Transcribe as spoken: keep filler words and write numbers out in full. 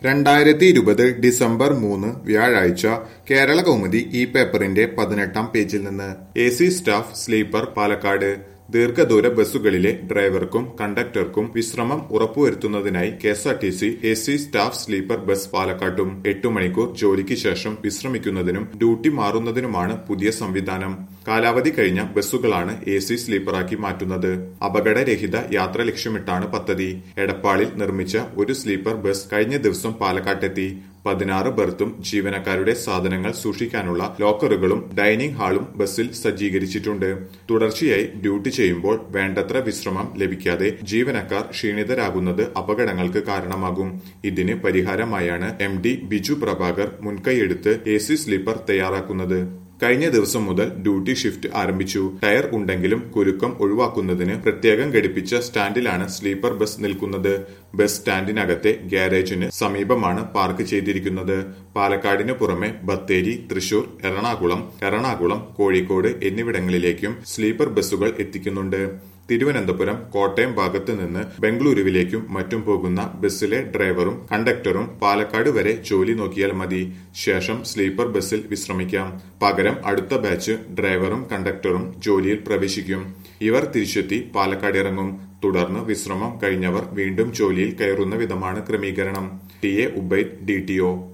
രണ്ടായിരത്തി ഇരുപത് ഡിസംബർ മൂന്ന് വ്യാഴാഴ്ച കേരള കൗമുദി ഈ പേപ്പറിന്റെ പതിനെട്ടാം പേജിൽ നിന്ന് A C staff sleeper Palakkad ദീർഘദൂര ബസ്സുകളിലെ ഡ്രൈവർക്കും കണ്ടക്ടർക്കും വിശ്രമം ഉറപ്പുവരുത്തുന്നതിനായി K S R T C A C staff sleeper bus പാലക്കാട്ടും എട്ടു മണിക്കൂർ ജോലിക്ക് ശേഷം വിശ്രമിക്കുന്നതിനും ഡ്യൂട്ടി മാറുന്നതിനുമാണ് പുതിയ സംവിധാനം. കാലാവധി കഴിഞ്ഞ ബസ്സുകളാണ് എ സി സ്ലീപ്പറാക്കി മാറ്റുന്നത്. അപകടരഹിത യാത്ര ലക്ഷ്യമിട്ടാണ് പദ്ധതി. എടപ്പാളിൽ നിർമ്മിച്ച ഒരു സ്ലീപ്പർ ബസ് കഴിഞ്ഞ ദിവസം പാലക്കാട്ടെത്തി. പതിനാറ് ബർത്തും ജീവനക്കാരുടെ സാധനങ്ങൾ സൂക്ഷിക്കാനുള്ള ലോക്കറുകളും ഡൈനിങ് ഹാളും ബസ്സിൽ സജ്ജീകരിച്ചിട്ടുണ്ട്. തുടർച്ചയായി ഡ്യൂട്ടി ചെയ്യുമ്പോൾ വേണ്ടത്ര വിശ്രമം ലഭിക്കാതെ ജീവനക്കാർ ക്ഷീണിതരാകുന്നത് അപകടങ്ങൾക്ക് കാരണമാകും. ഇതിന് പരിഹാരമായാണ് എം ഡി ബിജു പ്രഭാകർ മുൻകൈയെടുത്ത് എ സി സ്ലീപ്പർ തയ്യാറാക്കുന്നത്. കഴിഞ്ഞ ദിവസം മുതൽ ഡ്യൂട്ടി ഷിഫ്റ്റ് ആരംഭിച്ചു. ടയർ ഉണ്ടെങ്കിലും കുരുക്കം ഒഴിവാക്കുന്നതിന് പ്രത്യേകം ഘടിപ്പിച്ച സ്റ്റാൻഡിലാണ് സ്ലീപ്പർ ബസ് നിൽക്കുന്നത്. ബസ് സ്റ്റാൻഡിനകത്തെ ഗ്യാരേജിന് സമീപമാണ് പാർക്ക് ചെയ്തിരിക്കുന്നത്. പാലക്കാടിനു പുറമെ ബത്തേരി, തൃശൂർ, എറണാകുളം, എറണാകുളം, കോഴിക്കോട് എന്നിവിടങ്ങളിലേക്കും സ്ലീപ്പർ ബസ്സുകൾ എത്തിക്കുന്നുണ്ട്. തിരുവനന്തപുരം, കോട്ടയം ഭാഗത്ത് നിന്ന് ബംഗളൂരുവിലേക്കും മറ്റും പോകുന്ന ബസ്സിലെ ഡ്രൈവറും കണ്ടക്ടറും പാലക്കാട് വരെ ജോലി നോക്കിയാൽ മതി. ശേഷം സ്ലീപ്പർ ബസ്സിൽ വിശ്രമിക്കാം. പകരം അടുത്ത ബാച്ച് ഡ്രൈവറും കണ്ടക്ടറും ജോലിയിൽ പ്രവേശിക്കും. ഇവർ തിരിച്ചെത്തി പാലക്കാട് ഇറങ്ങും. തുടർന്ന് വിശ്രമം കഴിഞ്ഞവർ വീണ്ടും ജോലിയിൽ കയറുന്ന വിധമാണ് ക്രമീകരണം. T A Ubaid, D T O.